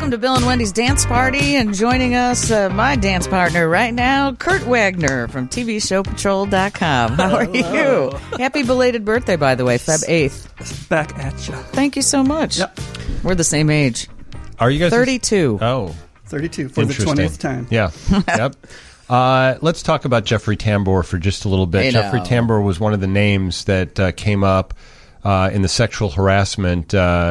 Welcome to Bill and Wendy's Dance Party, and joining us, my dance partner right now, Kurt Wagner from TVShowPatrol.com. How are you? Happy belated birthday, by the way, Feb 8th. Back at you. Thank you so much. Yep. We're the same age. Are you guys 32? Oh. 32 for the 20th time. Yeah. Yep. Let's talk about Jeffrey Tambor for just a little bit. Jeffrey Tambor was one of the names that came up in the sexual harassment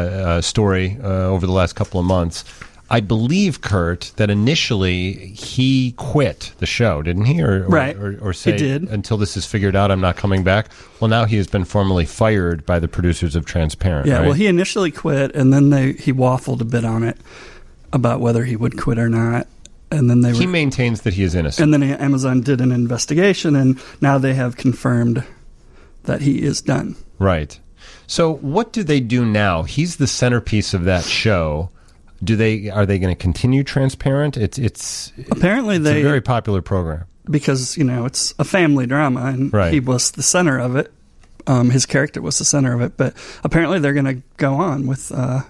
story over the last couple of months. I believe, Kurt, that initially he quit the show, didn't he? Or say, he did. Until this is figured out, I'm not coming back. Well, now he has been formally fired by the producers of Transparent. Yeah, right? well, he initially quit, and then he waffled a bit on it about whether he would quit or not. And then he maintains that he is innocent. And then Amazon did an investigation, and now they have confirmed that he is done. Right. So what do they do now? He's the centerpiece of that show. Are they going to continue Transparent? It's a very popular program because it's a family drama, and he was the center of it. His character was the center of it, but apparently they're going to go on with the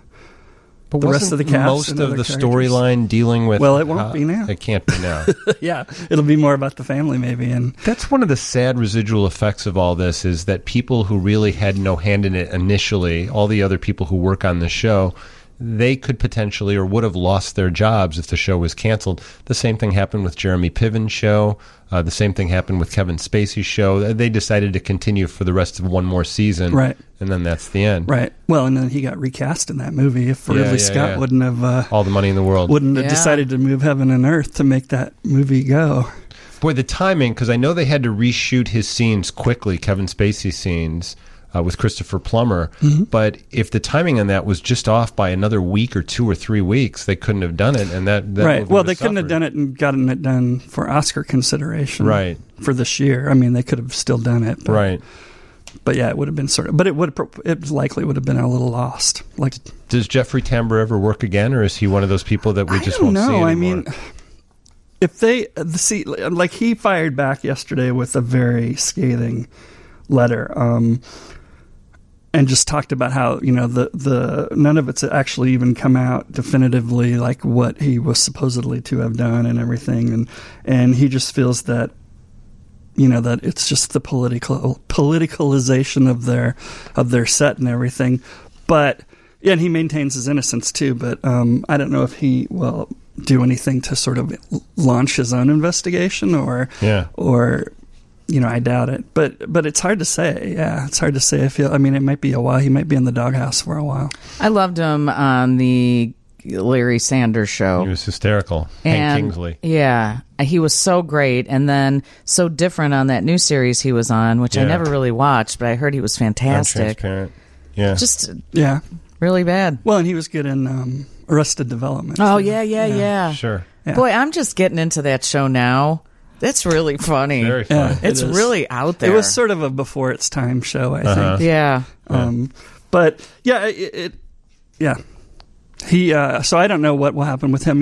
rest of the cast. Most of the storyline dealing with it won't be now. It can't be now. Yeah, it'll be more about the family maybe, and that's one of the sad residual effects of all this is that people who really had no hand in it initially, all the other people who work on the show, they could potentially or would have lost their jobs if the show was canceled. The same thing happened with Jeremy Piven's show. The same thing happened with Kevin Spacey's show. They decided to continue for the rest of one more season, right? And then that's the end, right? Well, and then he got recast in that movie. If Ridley Scott wouldn't have all the money in the world, wouldn't have decided to move heaven and earth to make that movie go. Boy, the timing, because I know they had to reshoot his scenes quickly, Kevin Spacey's scenes. With Christopher Plummer, but if the timing on that was just off by another week or 2 or 3 weeks, they couldn't have done it, and that right. Well, they couldn't have done it and gotten it done for Oscar consideration, right? For this year, I mean, they could have still done it, but, right? But yeah, it would have been but it likely would have been a little lost. Like, does Jeffrey Tambor ever work again, or is he one of those people that we just won't see anymore? I mean, if they see, like, he fired back yesterday with a very scathing letter. And just talked about how the none of it's actually even come out definitively, like what he was supposedly to have done and everything, and he just feels that that it's just the politicalization of their set and everything. But and he maintains his innocence too. But I don't know if he will do anything to sort of launch his own investigation or. I doubt it, but it's hard to say. Yeah, it's hard to say. I mean, it might be a while. He might be in the doghouse for a while. I loved him on the Larry Sanders Show. He was hysterical. Hank Kingsley. Yeah, he was so great, and then so different on that new series he was on, which I never really watched, but I heard he was fantastic. Transparent. Yeah. Just really bad. Well, and he was good in Arrested Development. Oh, yeah. Sure. Yeah. Boy, I'm just getting into that show now. That's really funny. Very funny. It's really out there. It was sort of a before its time show, I think. Yeah. But yeah, he. So I don't know what will happen with him.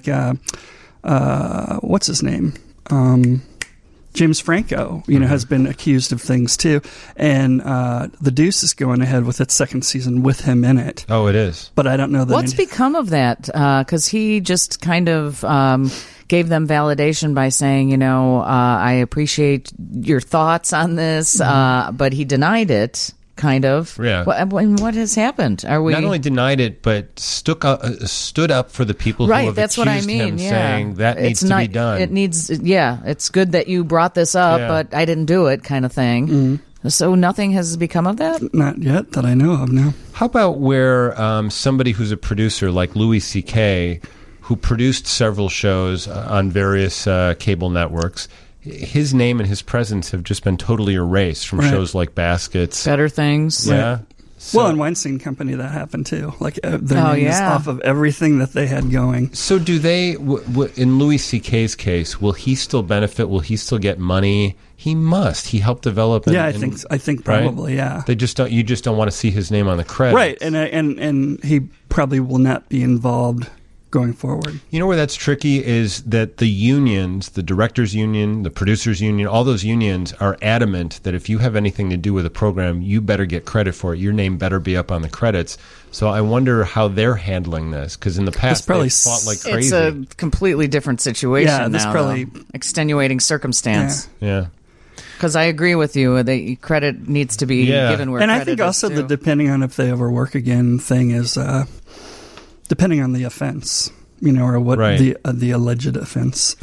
What's his name? James Franco. Has been accused of things too, and The Deuce is going ahead with its second season with him in it. Oh, it is. But I don't know that. What's become of that? Because he just kind of. Gave them validation by saying, I appreciate your thoughts on this, but he denied it, kind of. Yeah. What has happened? Are we not only denied it, but stood up for the people who have that's accused what I mean. him, saying that needs to be done. It needs, it's good that you brought this up, but I didn't do it, kind of thing. Mm-hmm. So nothing has become of that? Not yet that I know of, no. How about where somebody who's a producer like Louis C.K., who produced several shows on various cable networks, his name and his presence have just been totally erased from shows like Baskets. Better Things. Yeah. So, in Weinstein Company, that happened too. Like their name is off of everything that they had going. So do they, in Louis C.K.'s case, will he still benefit? Will he still get money? He must. He helped develop. I think probably. Right? Yeah. They just don't. You just don't want to see his name on the credits, right? And he probably will not be involved going forward. You know where that's tricky is that the unions, the directors union, the producers union, all those unions are adamant that if you have anything to do with a program, you better get credit for it. Your name better be up on the credits. So I wonder how they're handling this, because in the past they fought like crazy. It's a completely different situation this now. probably Extenuating circumstance. Yeah. Because I agree with you that credit needs to be given where and credit I think is also due. the depending on if they ever work again thing is depending on the offense, or what the alleged offense.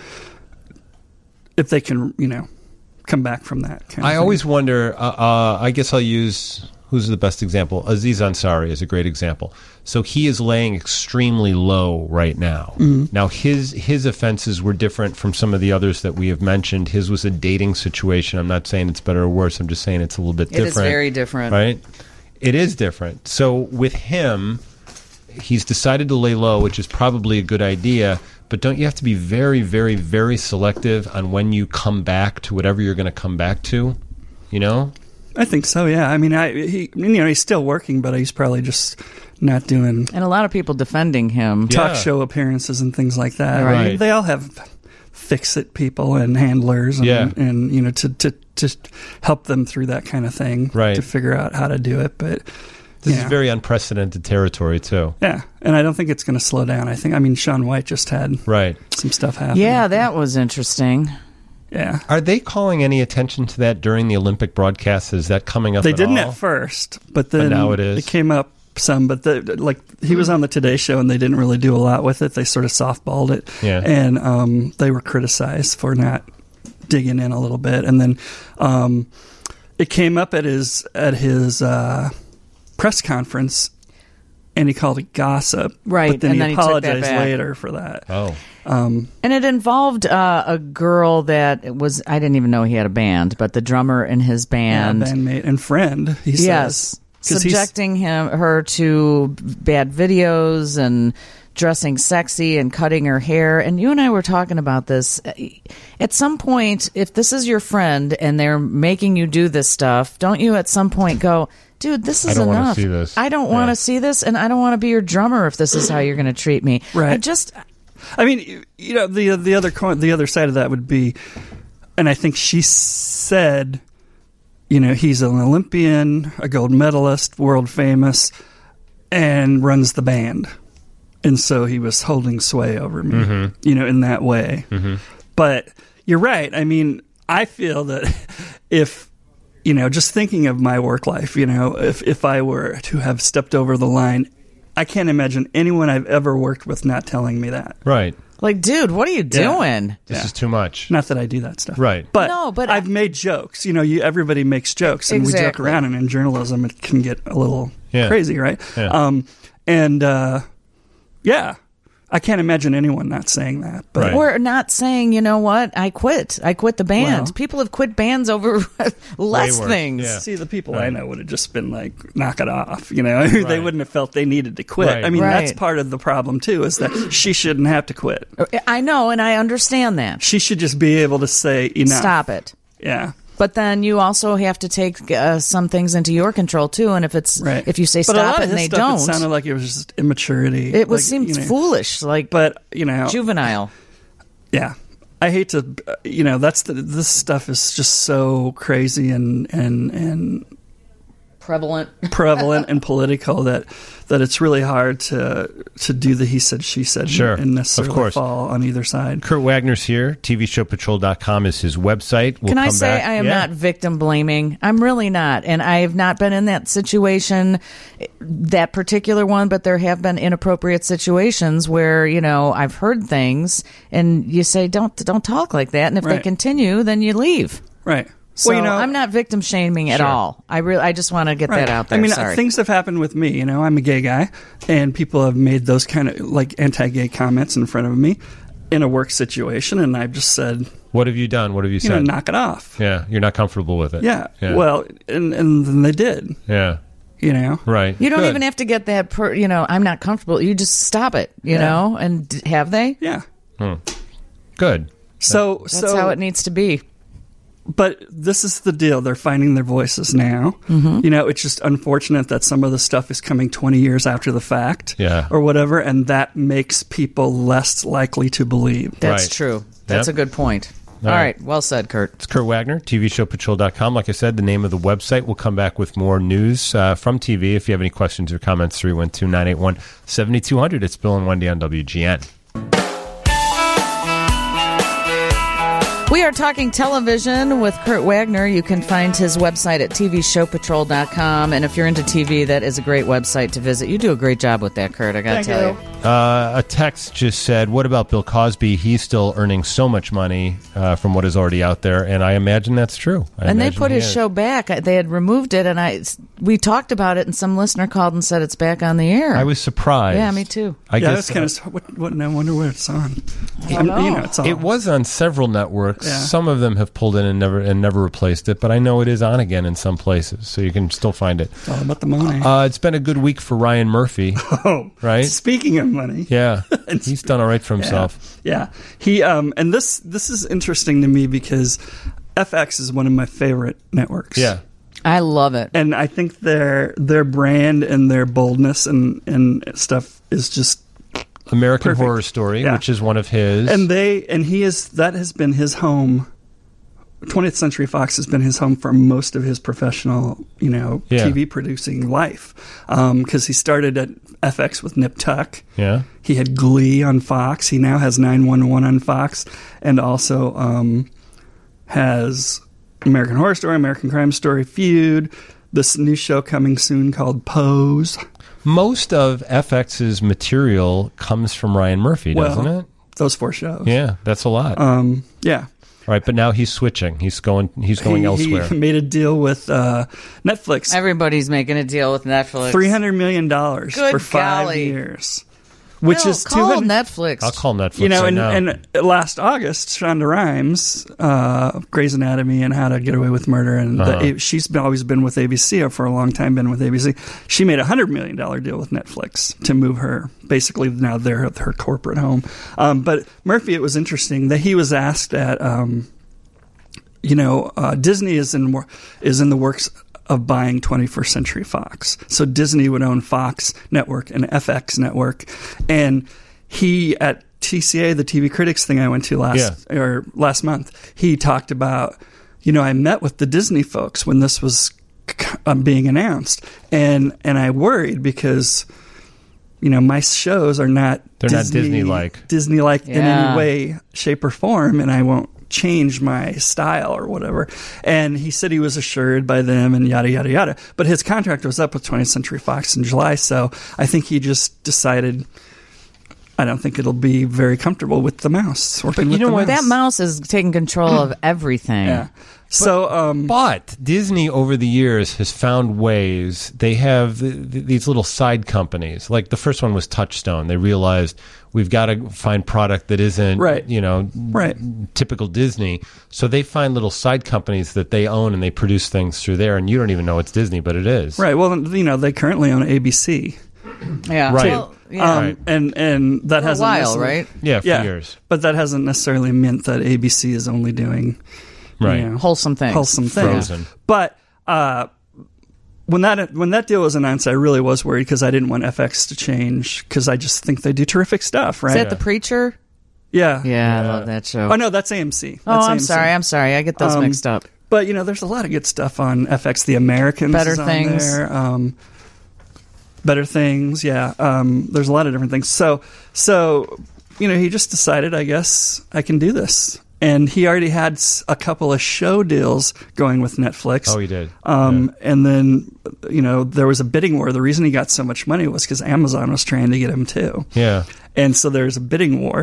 If they can, come back from that. I always wonder. I guess I'll use. Who's the best example? Aziz Ansari is a great example. So he is laying extremely low right now. Mm-hmm. Now, his offenses were different from some of the others that we have mentioned. His was a dating situation. I'm not saying it's better or worse. I'm just saying it's a little bit different. It is very different. Right? It is different. So with him, he's decided to lay low, which is probably a good idea. But don't you have to be very, very, very selective on when you come back to whatever you're going to come back to? I think so. Yeah. I mean, he's still working, but he's probably just not doing And a lot of people defending him. talk show appearances and things like that. Right. I mean, they all have fix-it people and handlers, and to help them through that kind of thing, right? To figure out how to do it. But this is very unprecedented territory too. Yeah, and I don't think it's going to slow down. I mean, Shaun White just had some stuff happen. Yeah, that was interesting. Yeah. Are they calling any attention to that during the Olympic broadcasts? Is that coming up? They at didn't all? at first, but then now it is. It came up some. But he was on the Today Show, and they didn't really do a lot with it. They sort of softballed it, and they were criticized for not digging in a little bit. And then it came up at his press conference, and he called it gossip. Right, but then and he then he took that apologized back. later for that. Oh. And it involved a girl that was, I didn't even know he had a band, but the drummer in his band. Yeah, bandmate and friend, he says. Yes. Subjecting her to bad videos and dressing sexy and cutting her hair. And you and I were talking about this. At some point, if this is your friend and they're making you do this stuff, don't you at some point go, dude, this is enough. I don't want to see this. I don't want to see this, and I don't want to be your drummer if this is how you're going to treat me. Right. I mean, the other side of that would be, and I think she said, he's an Olympian, a gold medalist, world famous, and runs the band. And so he was holding sway over me, in that way. Mm-hmm. But you're right. I mean, I feel that if, just thinking of my work life, if I were to have stepped over the line, I can't imagine anyone I've ever worked with not telling me that. Right. Like, dude, what are you doing? This is too much. Not that I do that stuff. Right. But, but I've made jokes. Everybody makes jokes, and we joke around, and in journalism it can get a little crazy, right? Yeah. I can't imagine anyone not saying that. But Or not saying, you know what, I quit the band. Well, people have quit bands over less things. Yeah. See, the people I know would have just been like, knock it off. They wouldn't have felt they needed to quit. Right. I mean, that's part of the problem, too, is that she shouldn't have to quit. I know, and I understand that. She should just be able to say enough. Stop it. Yeah. But then you also have to take some things into your control too, and if if you say stop it and they don't, it sounded like it was just immaturity. It seems foolish, juvenile. Yeah, I hate to, this stuff is just so crazy and prevalent and political that it's really hard to do the he said, she said and necessarily fall on either side. Kurt Wagner's here. TVShowPatrol.com is his website. Can I say I am not victim blaming? I'm really not. And I have not been in that situation, that particular one, but there have been inappropriate situations where, I've heard things and you say, don't talk like that. And if they continue, then you leave. Right. So I'm not victim shaming at all. I just want to get that out there. I mean, Sorry. Things have happened with me. I'm a gay guy, and people have made those kind of anti-gay comments in front of me in a work situation, and I've just said, "What have you done? What have you said? Knock it off." Yeah, you're not comfortable with it. Yeah. Well, and then they did. Yeah. Right. You don't even have to get that. I'm not comfortable. You just stop it. You know, and have they? Yeah. Good. So that's how it needs to be. But this is the deal. They're finding their voices now. It's just unfortunate that some of the stuff is coming 20 years after the fact or whatever, and that makes people less likely to believe. That's true. That's a good point. All right. Well said, Kurt. It's Kurt Wagner, TVShowPatrol.com. Like I said, the name of the website. We'll come back with more news from TV. If you have any questions or comments, 312-981-7200. It's Bill and Wendy on WGN. We are talking television with Kurt Wagner. You can find his website at TVShowPatrol.com. And if you're into TV, that is a great website to visit. You do a great job with that, Kurt, I got to tell you. A text just said, what about Bill Cosby? He's still earning so much money from what is already out there. And I imagine that's true. And they put his show back. They had removed it, and we talked about it, and some listener called and said it's back on the air. I was surprised. Yeah, me too. I guess that's kind of what. I wonder where it's on. I don't know. It's on. It was on several networks. Yeah. Some of them have pulled in and never replaced it, but I know it is on again in some places, so you can still find it. It's all about the money. It's been a good week for Ryan Murphy. Oh, right. Speaking of money, yeah, he's done all right for himself. Yeah. He and this is interesting to me because FX is one of my favorite networks. Yeah. I love it. And I think their brand and their boldness and stuff is just American perfect. Horror Story, which is one of his. And that has been his home. 20th Century Fox has been his home for most of his professional, TV producing life. Because he started at FX with Nip Tuck. Yeah. He had Glee on Fox. He now has 911 on Fox, and also has American Horror Story, American Crime Story, Feud, this new show coming soon called Pose. Most of FX's material comes from Ryan Murphy, doesn't it? Those 4 shows. Yeah, that's a lot. Yeah. Right, but now he's switching. He's going elsewhere. He made a deal with Netflix. Everybody's making a deal with Netflix. $300 million for 5 golly. years. Which is call Netflix. I'll call Netflix. And last August, Shonda Rhimes, Grey's Anatomy and How to Get Away with Murder, and she's always been with ABC for a long time. Been with ABC. She made a $100 million deal with Netflix to move her. Basically, now they're at her corporate home. But Murphy, it was interesting that he was asked at, Disney is in the works of buying 21st Century Fox. So Disney would own Fox Network and FX Network. And he, at TCA, the TV Critics thing I went to last month, he talked about, I met with the Disney folks when this was being announced. And I worried because, my shows are not They're not Disney-like. Disney-like in any way, shape, or form, and I won't change my style or whatever. And he said he was assured by them and yada, yada, yada. But his contract was up with 20th Century Fox in July, so I think he just decided, I don't think it'll be very comfortable with the mouse. Working with the mouse. That mouse is taking control of everything. Yeah. So, but Disney over the years has found ways. They have these little side companies. Like the first one was Touchstone. They realized we've got to find product that isn't, typical Disney. So they find little side companies that they own and they produce things through there. And you don't even know it's Disney, but it is. Right. Well, they currently own ABC. Yeah. Right. Well, yeah. And that hasn't a while, right? Yeah, for years. But that hasn't necessarily meant that ABC is only doing wholesome things. Frozen. But when that deal was announced, I really was worried because I didn't want FX to change because I just think they do terrific stuff. Right? Is that The Preacher? Yeah. Yeah, I love that show. Oh no, that's AMC. I'm sorry. I get those mixed up. But there's a lot of good stuff on FX. The Americans, Better is on Things. there. Better Things, yeah. There's a lot of different things. So he just decided, I guess I can do this. And he already had a couple of show deals going with Netflix. Oh, he did. And then, there was a bidding war. The reason he got so much money was because Amazon was trying to get him too. Yeah. And so there's a bidding war.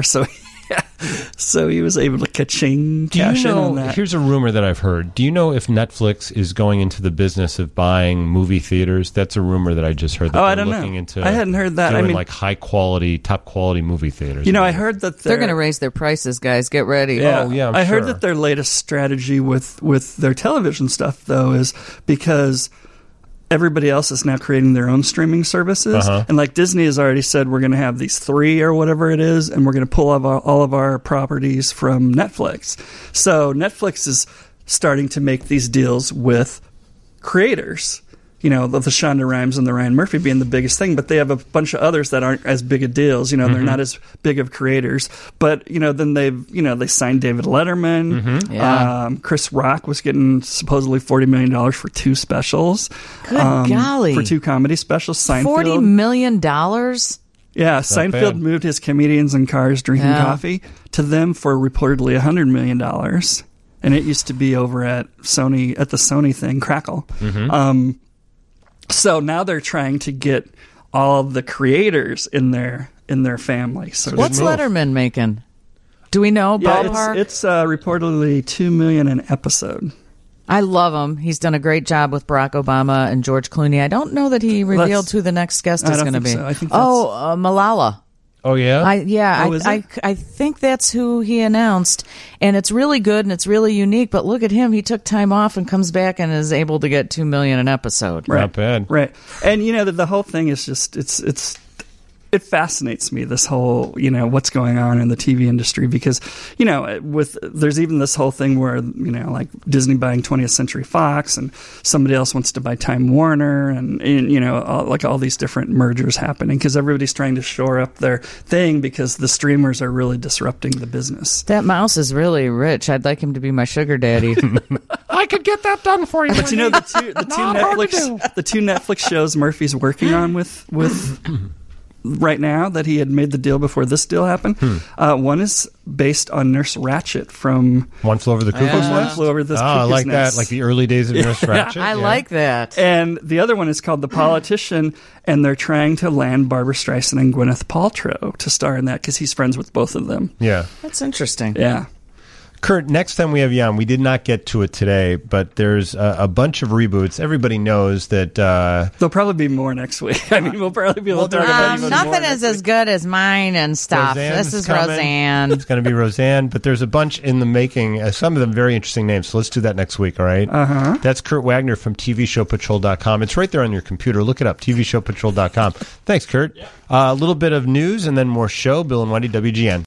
So he was able to cash in on that. Here's a rumor that I've heard. Do you know if Netflix is going into the business of buying movie theaters? That's a rumor that I just heard. That I don't know. I hadn't heard that. Doing like high quality, top quality movie theaters. I heard that they're going to raise their prices, guys. Get ready. Yeah. Oh, yeah. I heard that their latest strategy with their television stuff, though, is because everybody else is now creating their own streaming services. And like Disney has already said, we're going to have these 3 or whatever it is, and we're going to pull all of our properties from Netflix. So Netflix is starting to make these deals with creators. You know, the Shonda Rhimes and the Ryan Murphy being the biggest thing, but they have a bunch of others that aren't as big of deals. You know, they're not as big of creators. But, you know, then they signed David Letterman. Chris Rock was getting supposedly $40 million for 2 specials. Good golly. For 2 comedy specials. Seinfeld. $40 million? Yeah, Seinfeld moved his comedians in cars drinking coffee to them for reportedly $100 million. And it used to be over at Sony, at the Sony thing, Crackle. So now they're trying to get all of the creators in their family. So what's Letterman making? Do we know ballpark? It's reportedly $2 million an episode. I love him. He's done a great job with Barack Obama and George Clooney. I don't know that he revealed who the next guest is going to be. So. I think Malala. Oh, yeah? I think that's who he announced. And it's really good and it's really unique. But look at him. He took time off and comes back and is able to get $2 million an episode. Not bad. Right. And, you know, the whole thing is just, it fascinates me, this whole, you know, what's going on in the TV industry, because, you know, there's even this whole thing where, you know, like Disney buying 20th Century Fox and somebody else wants to buy Time Warner and you know, all these different mergers happening because everybody's trying to shore up their thing because the streamers are really disrupting the business. That mouse is really rich. I'd like him to be my sugar daddy. I could get that done for you. But you know, the two Netflix shows Murphy's working on with right now that he had made the deal before this deal happened. One is based on Nurse Ratched from One Flew Over the Cuckoo's Nest. One Flew Over the Cuckoo's I like Nest. that, like the early days of Nurse Ratched. I like that. And the other one is called The Politician, and they're trying to land Barbara Streisand and Gwyneth Paltrow to star in that because he's friends with both of them. Yeah. That's interesting. Yeah. Kurt, next time we have you on, we did not get to it today, but there's a bunch of reboots. Everybody knows that... There'll probably be more next week. I mean, we'll probably be able to talk about even more. Nothing is as good as mine and stuff. Roseanne's this is coming. Roseanne. It's going to be Roseanne, but there's a bunch in the making. Some of them very interesting names, so let's do that next week, all right? Uh-huh. That's Kurt Wagner from TVShowPatrol.com. It's right there on your computer. Look it up, TVShowPatrol.com. Thanks, Kurt. A little bit of news and then more show. Bill and Wendy, WGN.